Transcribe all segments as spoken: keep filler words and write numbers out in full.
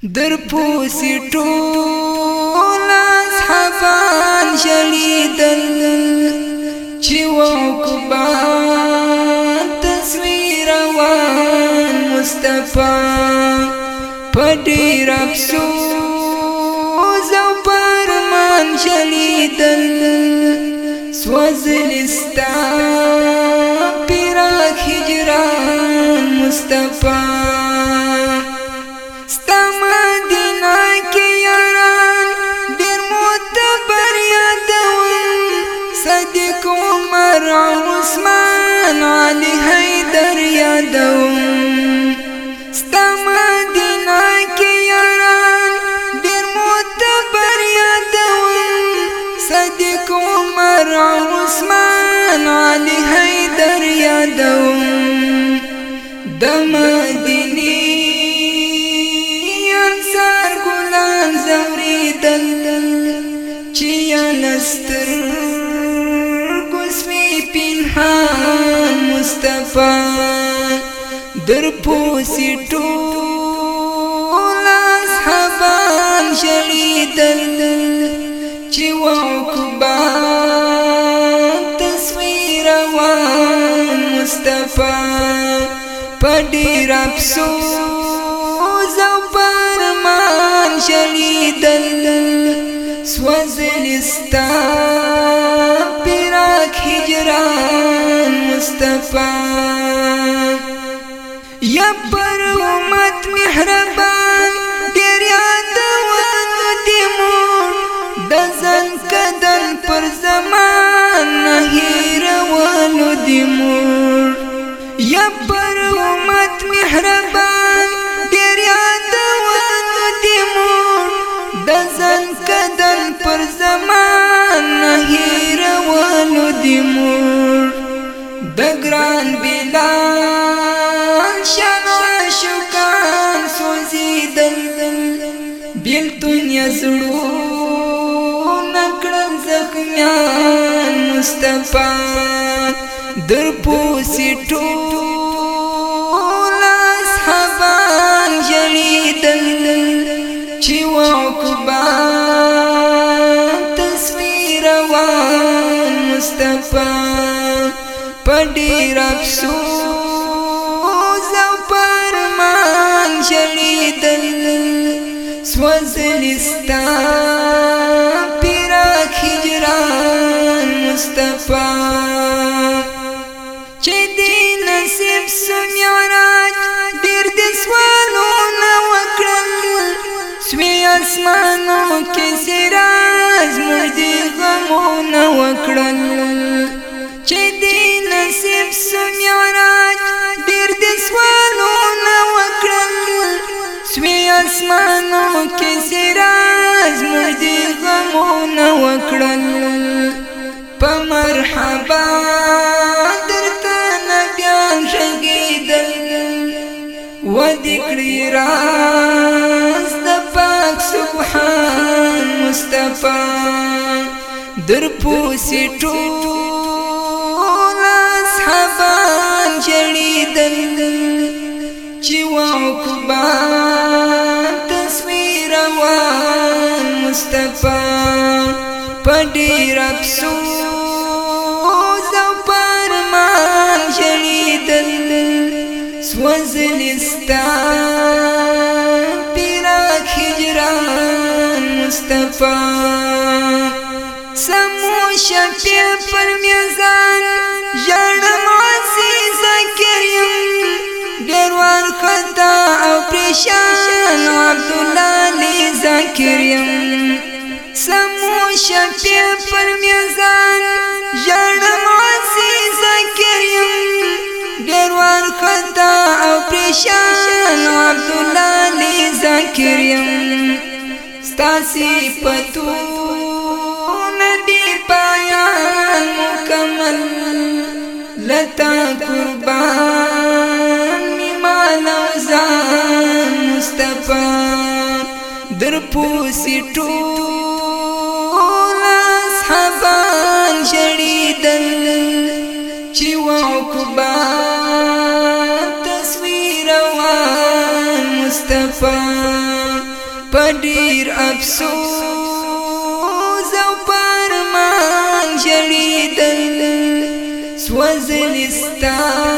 در پوسی ټول اصحابان شلیدل چې وعقبا تصویر وان مصطفی په ډېر افسوس او پرمان شلیدل سوځلي ستا پراخ هجران مصطفی صدیق عمر عثمان علی حیدر یادوم ستا مدینه کې یاران ډېر معتبر یادوم صدیق عمر عثمان علی حیدر یادوم د مدینې انصار ګلان زوریدل چې یا نستر پنهان مصطفی در پوسی ټول اصحابان شلیدل چې وعقبا تصویر وان مصطفی په ډېر افسوس او پرمان شلیدل سوځلي ستا هجران مصطفی یا پر امت مهربان ډېر یادونه دې مور د ځان کدن پر زمان هېرولو دې مور یا پر امت مهربان ډېر یادونه دې مور د ځان کدن پر زمان هېرولو دې مور د ګران بلال شان عاشقان سوځېدل بېلتون یې زړونه کړل زخمیان مصطفی در پوسې ټول اصحابان ژړېدل چې وعقبا تصویر وان مصطفی په ډېر افسوس او پرمان شلیدل سوځلي ستا پراخ هجران مصطفی چې دې نصیب سو معراج ډېر دې سوالونه وکړل سوی اسمانو کې سراج موږ دې غمونه وکړل چې دې نصیب سو معراج ډېر دې سوالونه وکړل سوی اسمانو کې سراج موږ دې غمونه وکړل په مرحبا درته نبیان غږېدل ودې کړي راز د پاک سبحان مصطفی در پوسې ټول اصحابان ژړېدل چې وعقبا تصویر وان مصطفی په ډېر افسوس او پرمان ژړېدل سوځلي ستا پراخ هجران مصطفی سمو شفیع پر میزان ژړم عزیزه کریم ډېر وارخطا او پریشان عبدالله علی ذاکر یم سمو شفیع پر میزان ژړم عزیزه کریم ډېر وارخطا او پریشان عبدالله علی ذاکر یم ستا صفتونه دي پایان مکمل لتا قربان می مال او ځان مصطفی در پوسې ټول اصحابان ژړېدل چې وعقبا تصویر وان مصطفی پډیر افسوس او پرمان جړیدل سوځلستا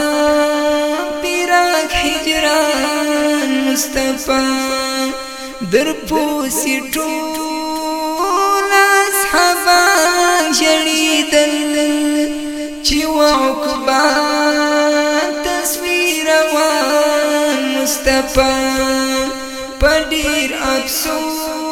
پیراک هجران مصطفی در پوسی ټول اصحابان جړیدل چې وعقبا تصویر وان مصطفی پډیر افسوس